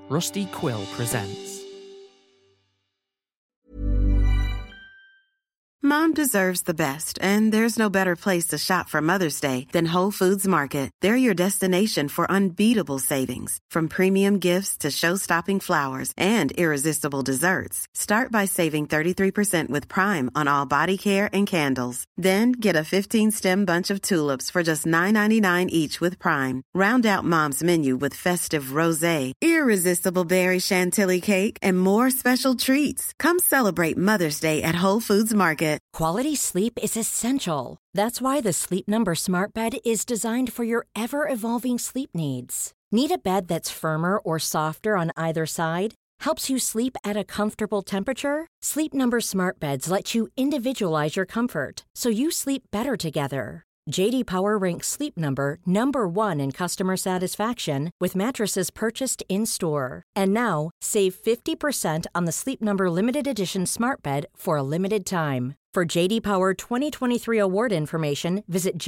Rusty Quill presents. Mom deserves the best, and there's no better place to shop for Mother's Day than Whole Foods Market. They're your destination for unbeatable savings, from premium gifts to show-stopping flowers and irresistible desserts. Start by saving 33% with Prime on all body care and candles. Then get a 15-stem bunch of tulips for just $9.99 each with Prime. Round out Mom's menu with festive rosé, irresistible berry chantilly cake, and more special treats. Come celebrate Mother's Day at Whole Foods Market. Quality sleep is essential. That's why the Sleep Number Smart Bed is designed for your ever-evolving sleep needs. Need a bed that's firmer or softer on either side? Helps you sleep at a comfortable temperature? Sleep Number Smart Beds let you individualize your comfort, so you sleep better together. J.D. Power ranks Sleep Number number 1 in customer satisfaction with mattresses purchased in-store. And now, save 50% on the Sleep Number Limited Edition Smart Bed for a limited time. For J.D. Power 2023 award information, visit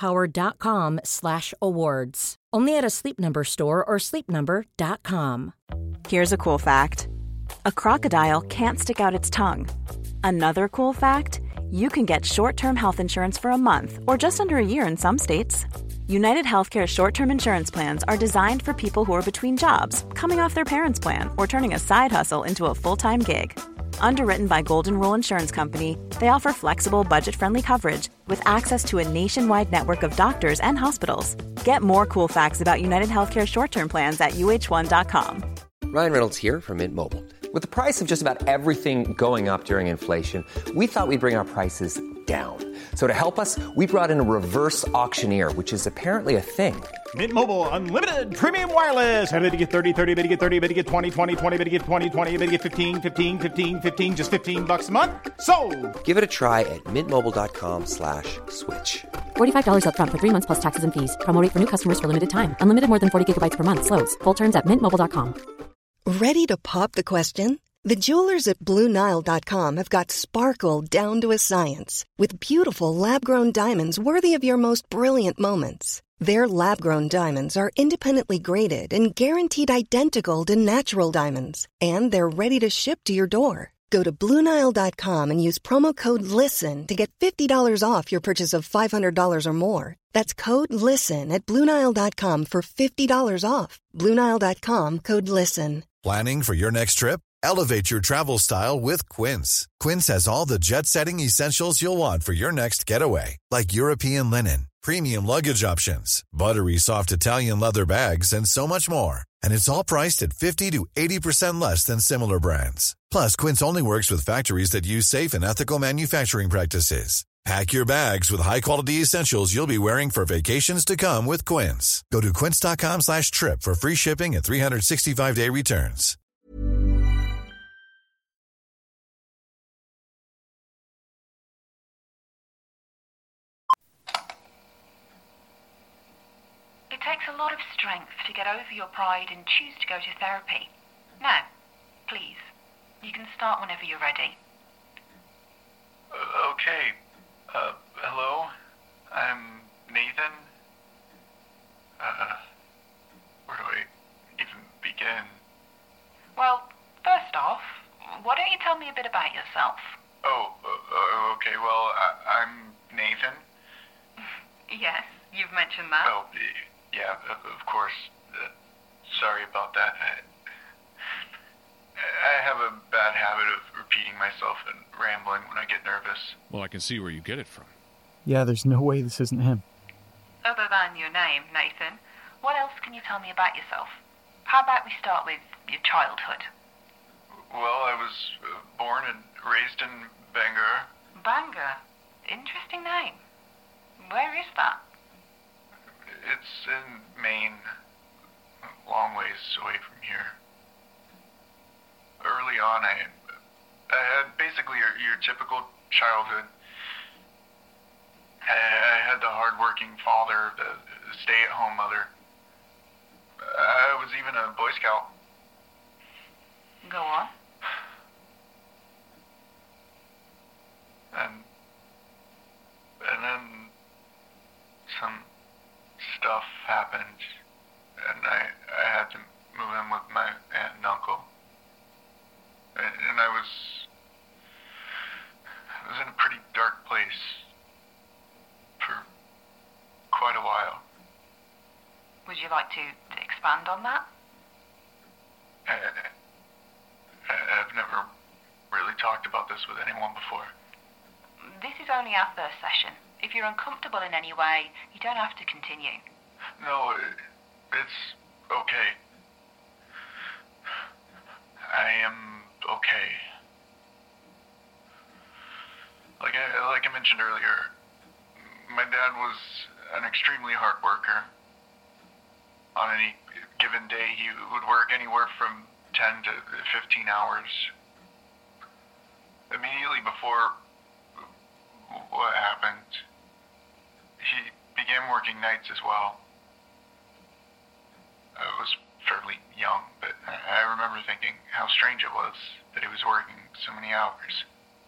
jdpower.com/awards. Only at a Sleep Number store or sleepnumber.com. Here's a cool fact. A crocodile can't stick out its tongue. Another cool fact, you can get short-term health insurance for a month or just under a year in some states. United Healthcare short-term insurance plans are designed for people who are between jobs, coming off their parents' plan, or turning a side hustle into a full-time gig. Underwritten by Golden Rule Insurance Company, they offer flexible, budget-friendly coverage with access to a nationwide network of doctors and hospitals. Get more cool facts about United Healthcare short-term plans at uh1.com. Ryan Reynolds here from Mint Mobile. With the price of just about everything going up during inflation, we thought we'd bring our prices down. So to help us, we brought in a reverse auctioneer, which is apparently a thing. Mint Mobile Unlimited Premium Wireless. How to get 30, 30, bit to get 30, bit to get 20, 20, 20, bit to get 20, 20, bit to get 15, 15, 15, 15, just $15 a month? Sold! Give it a try at mintmobile.com/switch. $45 up front for 3 months plus taxes and fees. Promo rate for new customers for limited time. Unlimited more than 40 gigabytes per month. Slows full terms at mintmobile.com. Ready to pop the question? The jewelers at BlueNile.com have got sparkle down to a science with beautiful lab-grown diamonds worthy of your most brilliant moments. Their lab-grown diamonds are independently graded and guaranteed identical to natural diamonds, and they're ready to ship to your door. Go to BlueNile.com and use promo code LISTEN to get $50 off your purchase of $500 or more. That's code LISTEN at BlueNile.com for $50 off. BlueNile.com, code LISTEN. Planning for your next trip? Elevate your travel style with Quince. Quince has all the jet-setting essentials you'll want for your next getaway, like European linen, premium luggage options, buttery soft Italian leather bags, and so much more. And it's all priced at 50 to 80% less than similar brands. Plus, Quince only works with factories that use safe and ethical manufacturing practices. Pack your bags with high-quality essentials you'll be wearing for vacations to come with Quince. Go to quince.com/trip for free shipping and 365-day returns. It takes a lot of strength to get over your pride and choose to go to therapy. Now, please, you can start whenever you're ready. Okay. Hello? I'm Nathan. Where do I even begin? Well, first off, why don't you tell me a bit about yourself? Okay, well, I'm Nathan. Yes, you've mentioned that. Oh, yeah, of course. Sorry about that. I have a bad habit of repeating myself and rambling when I get nervous. Well, I can see where you get it from. Yeah, there's no way this isn't him. Other than your name, Nathan, what else can you tell me about yourself? How about we start with your childhood? Well, I was born and raised in Bangor. Bangor? Interesting name. Where is that? It's in Maine, a long ways away from here. Early on, I had basically your typical childhood. I had the hard-working father, the stay-at-home mother. I was even a Boy Scout. Go on. And then some stuff happened, and I had to move in with my Aunt to expand on that? I've never really talked about this with anyone before. This is only our first session. If you're uncomfortable in any way, you don't have to continue. No, it's okay. I am okay. Like I mentioned earlier, my dad was an extremely hard worker. On any given day, he would work anywhere from 10 to 15 hours. Immediately before what happened, he began working nights as well. I was fairly young, but I remember thinking how strange it was that he was working so many hours.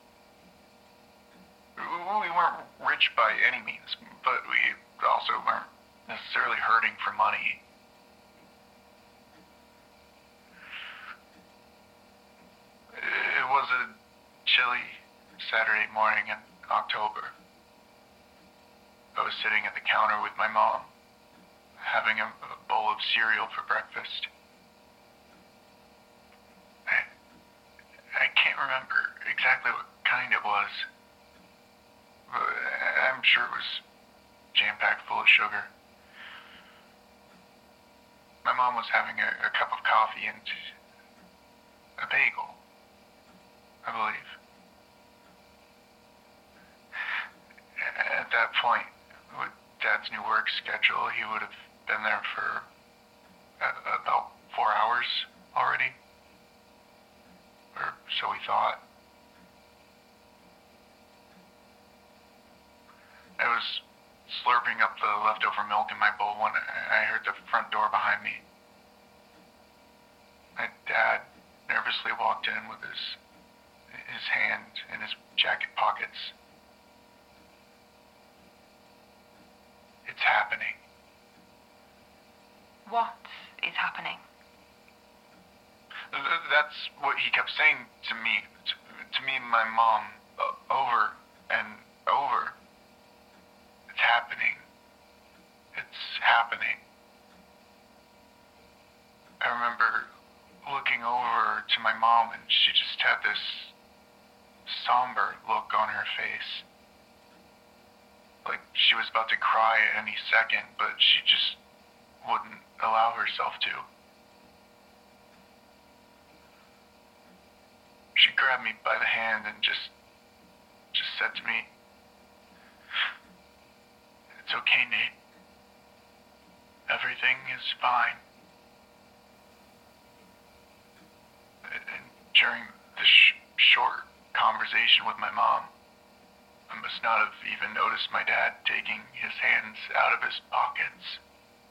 We weren't rich by any means, but we also weren't necessarily hurting for money. It was a chilly Saturday morning in October. I was sitting at the counter with my mom, having a bowl of cereal for breakfast. I can't remember exactly what kind it was, but I'm sure it was jam-packed full of sugar. My mom was having a cup of coffee and a bagel, I believe. At that point, with Dad's new work schedule, he would have been there for about 4 hours already. Or so we thought. I was slurping up the leftover milk in my bowl when I heard the front door behind me. My dad nervously walked in with his hand in his jacket pockets. It's happening. What is happening? That's what he kept saying to me and my mom, over and over. It's happening. It's happening. I remember looking over to my mom, and she just had this somber look on her face. Like she was about to cry at any second, but she just wouldn't allow herself to. She grabbed me by the hand and just said to me, "It's okay, Nate. Everything is fine." And during this short conversation with my mom, I must not have even noticed my dad taking his hands out of his pockets.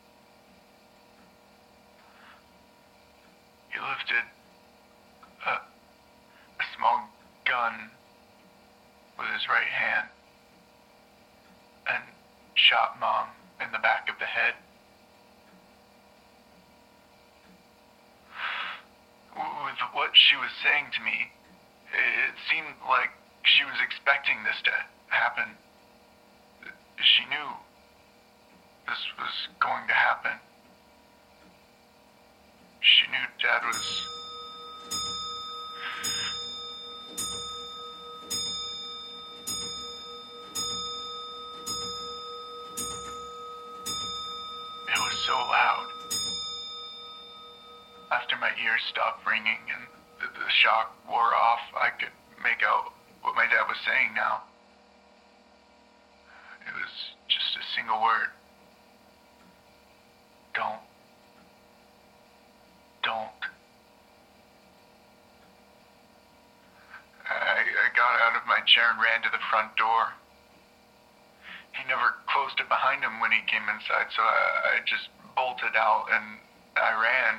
He lifted a small gun with his right hand and shot Mom in the back of the head. With what she was saying to me, it seemed like she was expecting this to happen. She knew this was going to happen. She knew Dad was... It was so loud. After my ears stopped ringing and the shock wore off, I could make out what my dad was saying now. It was just a single word. Don't. I got out of my chair and ran to the front door. He never closed it behind him when he came inside, so I just bolted out and I ran.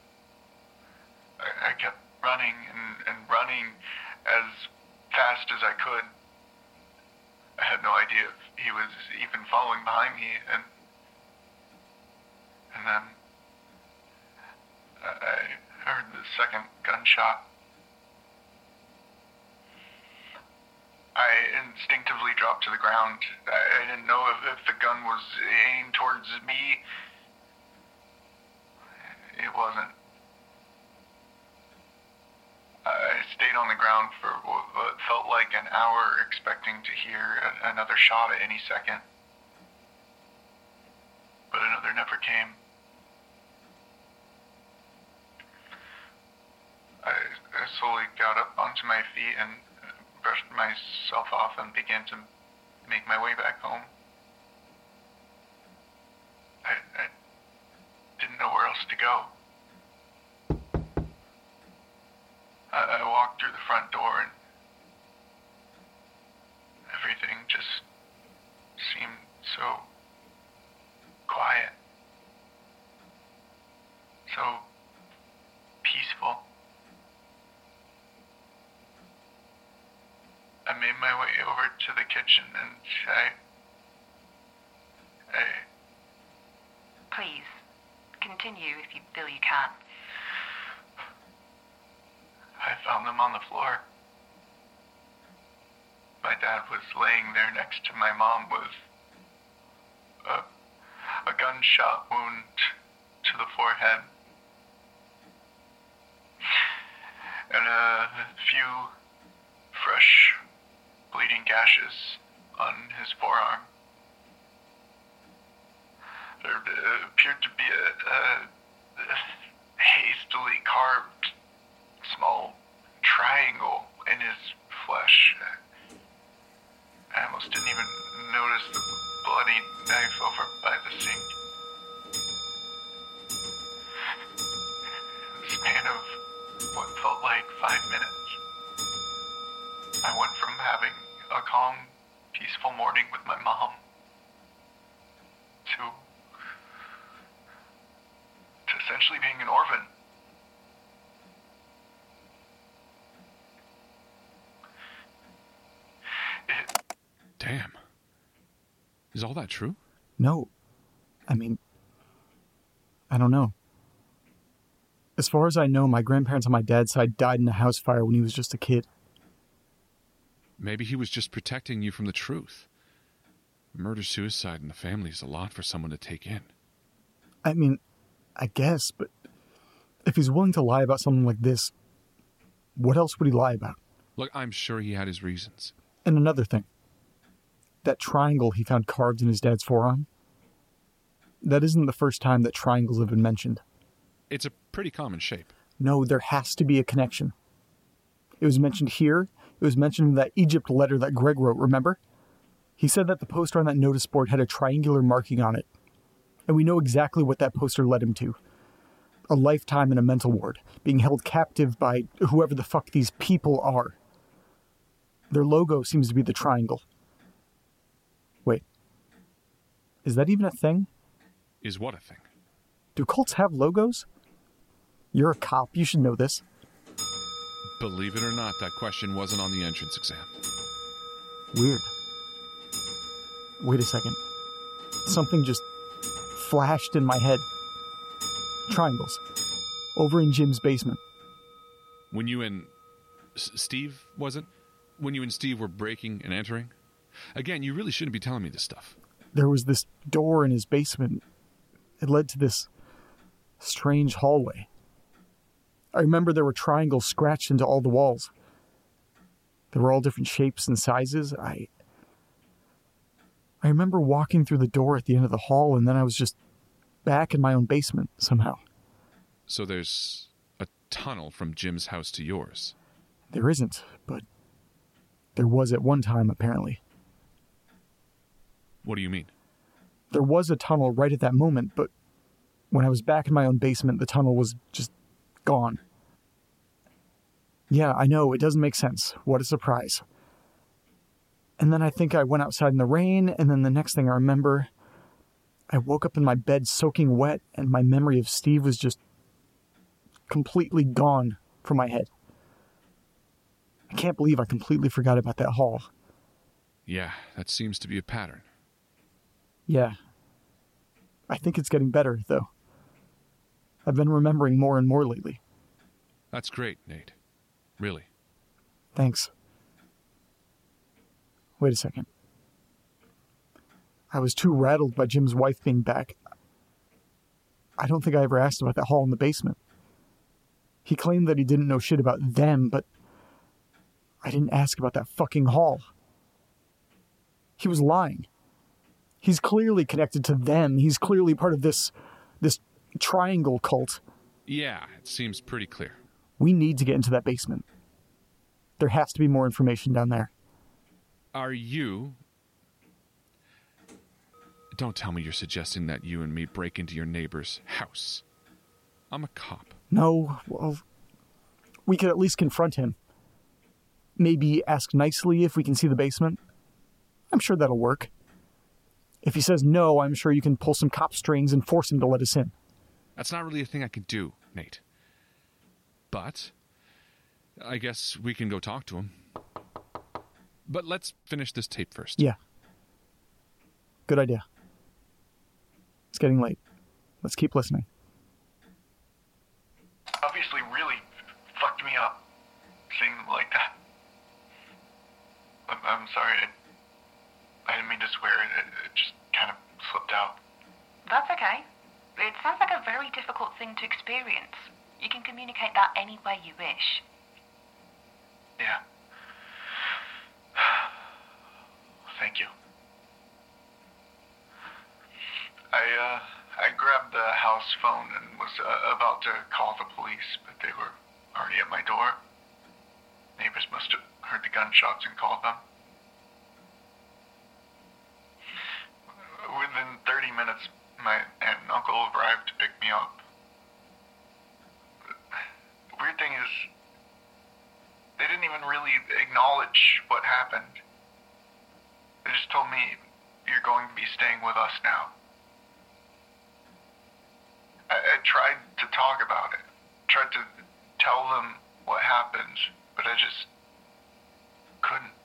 I kept running and running as fast as I could. I had no idea if he was even following behind me, and then I heard the second gunshot. I instinctively dropped to the ground. I didn't know if the gun was aimed towards me. it wasn't. I stayed on the ground for what felt like an hour, expecting to hear another shot at any second. But another never came. I slowly got up onto my feet and brushed myself off and began to make my way back home. I didn't know where else to go. I walked through the front door and everything just seemed so quiet, so peaceful. I made my way over to the kitchen and Please, continue if you feel you can. I found them on the floor. My dad was laying there next to my mom with a gunshot wound to the forehead and a few fresh bleeding gashes on his forearm. There appeared to be a hastily carved small triangle in his flesh. I almost didn't even notice the bloody knife over by the sink. In the span of what felt like 5 minutes, I went from having a calm, peaceful morning with my mom to essentially being an orphan. Damn. Is all that true? No. I mean, I don't know. As far as I know, my grandparents on my dad's side died in a house fire when he was just a kid. Maybe he was just protecting you from the truth. Murder-suicide in the family is a lot for someone to take in. I mean, I guess, but if he's willing to lie about something like this, what else would he lie about? Look, I'm sure he had his reasons. And another thing. That triangle he found carved in his dad's forearm, that isn't the first time that triangles have been mentioned. It's a pretty common shape. No, there has to be a connection. It was mentioned here. It was mentioned in that Egypt letter that Greg wrote, remember? He said that the poster on that notice board had a triangular marking on it. And we know exactly what that poster led him to. A lifetime in a mental ward, being held captive by whoever the fuck these people are. Their logo seems to be the triangle. Wait. Is that even a thing? Is what a thing? Do cults have logos? You're a cop. You should know this. Believe it or not, that question wasn't on the entrance exam. Weird. Wait a second. Something just flashed in my head. Triangles. Over in Jim's basement. When you and Steve, was it? When you and Steve were breaking and entering? Again, you really shouldn't be telling me this stuff. There was this door in his basement. It led to this strange hallway. I remember there were triangles scratched into all the walls. They were all different shapes and sizes. I remember walking through the door at the end of the hall, and then I was just back in my own basement somehow. So there's a tunnel from Jim's house to yours? There isn't, but there was at one time, apparently. What do you mean? There was a tunnel right at that moment, but when I was back in my own basement, the tunnel was just gone. Yeah, I know, it doesn't make sense. What a surprise. And then I think I went outside in the rain, and then the next thing I remember, I woke up in my bed soaking wet, and my memory of Steve was just completely gone from my head. I can't believe I completely forgot about that hall. Yeah, that seems to be a pattern. Yeah. I think it's getting better, though. I've been remembering more and more lately. That's great, Nate. Really. Thanks. Wait a second. I was too rattled by Jim's wife being back. I don't think I ever asked about that hall in the basement. He claimed that he didn't know shit about them, but I didn't ask about that fucking hall. He was lying. He's clearly connected to them. He's clearly part of this triangle cult. Yeah, it seems pretty clear. We need to get into that basement. There has to be more information down there. Are you... Don't tell me you're suggesting that you and me break into your neighbor's house. I'm a cop. No, well, we could at least confront him. Maybe ask nicely if we can see the basement. I'm sure that'll work. If he says no, I'm sure you can pull some cop strings and force him to let us in. That's not really a thing I can do, Nate. But I guess we can go talk to him. But let's finish this tape first. Yeah. Good idea. It's getting late. Let's keep listening. Obviously really fucked me up, seeing them like that. I'm sorry, I didn't mean to swear. It just kind of slipped out. That's okay. It sounds like a very difficult thing to experience. You can communicate that any way you wish. Yeah. Thank you. I grabbed the house phone and was about to call the police, but they were already at my door. Neighbors must have heard the gunshots and called them. Within 30 minutes, my aunt and uncle arrived to pick me up. The weird thing is, they didn't even really acknowledge what happened. They just told me, you're going to be staying with us now. I tried to talk about it. Tried to tell them what happened, but I just couldn't.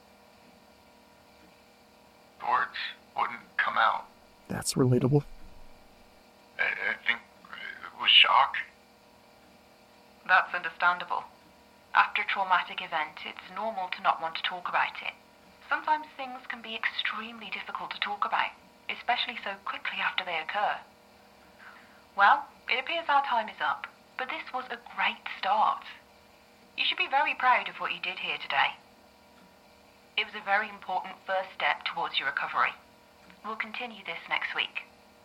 The words wouldn't come out. That's relatable. I think it was shock. That's understandable. After a traumatic event, it's normal to not want to talk about it. Sometimes things can be extremely difficult to talk about, especially so quickly after they occur. Well, it appears our time is up, but this was a great start. You should be very proud of what you did here today. It was a very important first step towards your recovery. We'll continue this next week.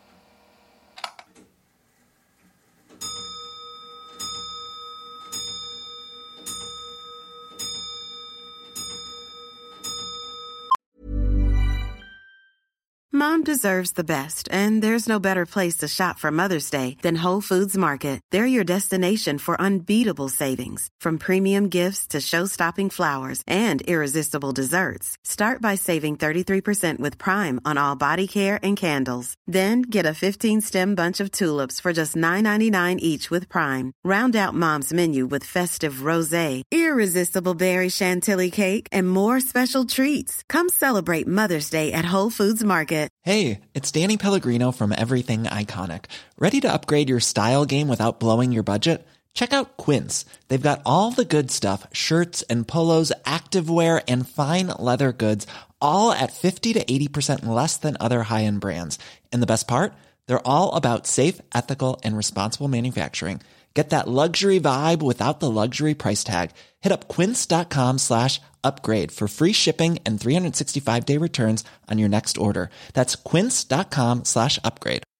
Mom deserves the best, and there's no better place to shop for Mother's Day than Whole Foods Market. They're your destination for unbeatable savings, from premium gifts to show-stopping flowers and irresistible desserts. Start by saving 33% with Prime on all body care and candles. Then get a 15-stem bunch of tulips for just $9.99 each with Prime. Round out Mom's menu with festive rosé, irresistible berry chantilly cake, and more special treats. Come celebrate Mother's Day at Whole Foods Market. Hey, it's Danny Pellegrino from Everything Iconic. Ready to upgrade your style game without blowing your budget? Check out Quince. They've got all the good stuff, shirts and polos, activewear, and fine leather goods, all at 50 to 80% less than other high-end brands. And the best part? They're all about safe, ethical, and responsible manufacturing. Get that luxury vibe without the luxury price tag. Hit up quince.com/upgrade for free shipping and 365-day returns on your next order. That's quince.com/upgrade.